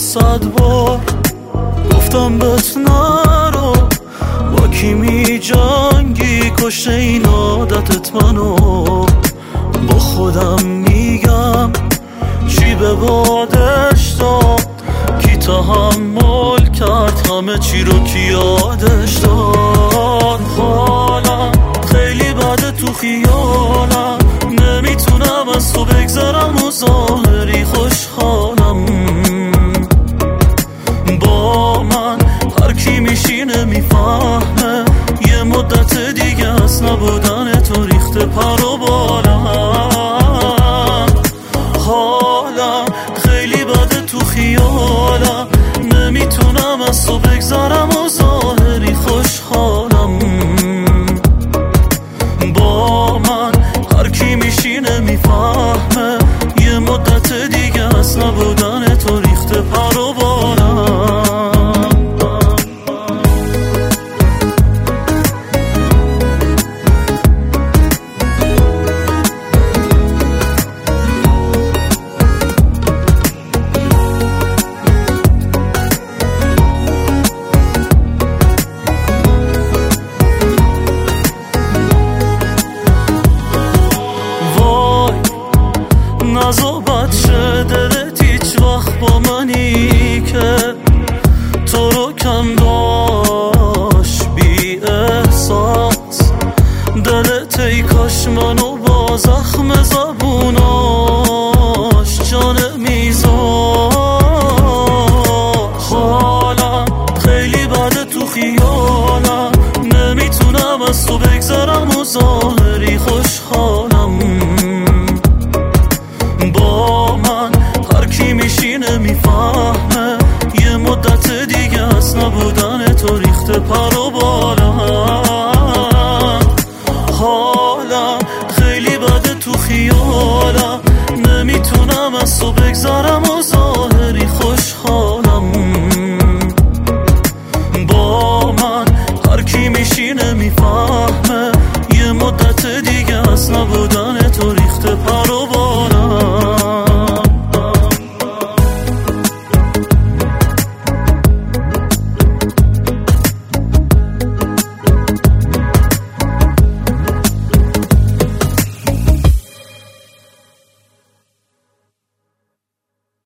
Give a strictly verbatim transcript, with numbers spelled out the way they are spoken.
صد بار گفتم بهت نرو، با کی می جنگی کشته این عادتت منو. با خودم میگم چی به بادش داد، کی تحمل کرد همه چی رو کی یادش داد. حالم خیلی بده تو خیالم، نمیتونم از تو بگذرم و ظاهری خوشحالم. با من هر کی میشینه میفهمه یه مدت دیگه از نبودن تو ریخته پر و بالم. حالم خیلی بده تو خیالم، نمیتونم از تو بگذرم و ظاهری خوشحالم. با من هر کی میشینه میفهمه یه مدت دیگه از نبودن تو ریخته پر و بالم. نزا بد شه دلت هیچ وقت با منی که تو رو کم داشت بی احساس. دلت ای کاش منو با زخم زبوناش جانه میذاشت. حالم خیلی بده تو خیالم، نمیتونم از تو بگذرم و ظاهری خوشحالم. با من هر کی میشینه میفهمه یه مدت دیگه از نبودن تو ریخته پر و بالم. حالم خیلی بده تو خیالم، نمیتونم از تو بگذرم و ظاهری خوشحالم. با من هر کی میشینه میفهمه یه مدت دیگه